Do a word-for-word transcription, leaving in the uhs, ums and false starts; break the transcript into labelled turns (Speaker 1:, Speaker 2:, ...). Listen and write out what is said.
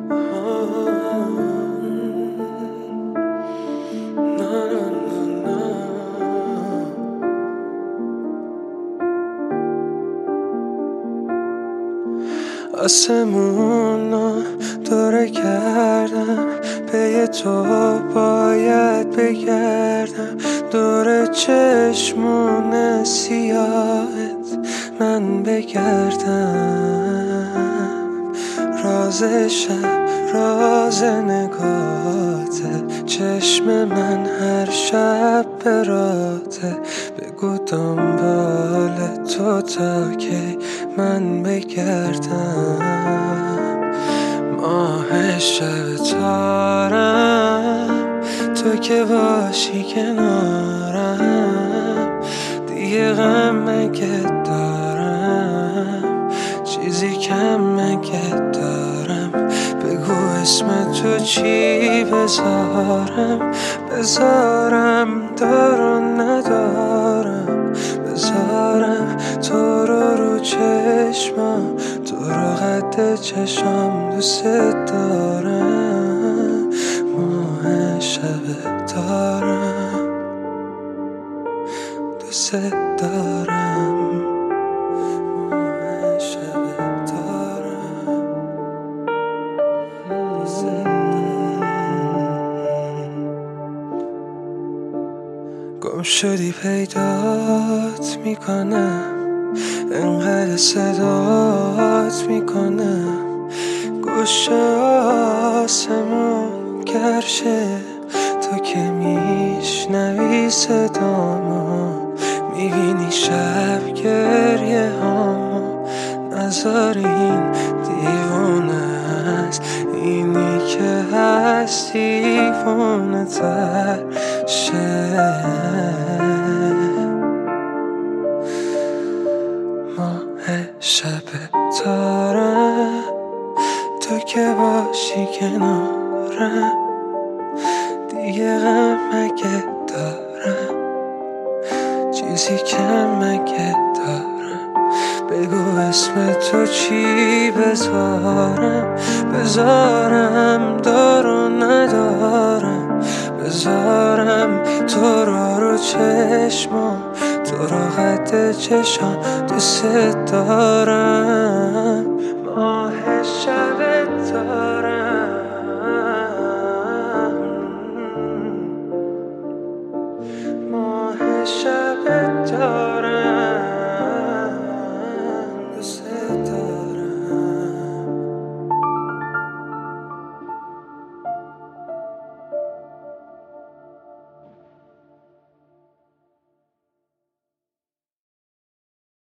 Speaker 1: آسمونو دوره کردم، پی تو باید بگردم، دور چشمون سیاهت من بگردم. راز شب راز نگاته، چشم من هر شب براته، بگو دنبال تو تا که من بگردم. ماه شب تارم، تو که باشی کنارم، دیگه غم مگه دارم، چیزی کم مگه دارم، بگو اسم تو چی بذارم، بذارم دارو ندارم، بذارم تو رو رو چشمم، تو رو قد چشم دوست دارم. ماه شب دارم، دوست دارم. ماه شب دارم، دوست دارم. گم شدی پیدات میکنم، انقدر صدات میکنم، گوش آسمون گرشه، تو که میشنوی صدامو، میبینی شب گریه هامو، نذار این دیوونه است، اینی که هست دیوونه تر شه. ماه شب تارم، تو که باشی کنارم، دیگه غم مگه دارم، چیزی کم مگه دارم، بگو اسم تو چی بذارم، بذارم دارو ندارم، بذارم تو رو رو چشمم، تو رو قد چشم دوست دارم. ماه شب دارم، ماه شب دارم، دوست دارم.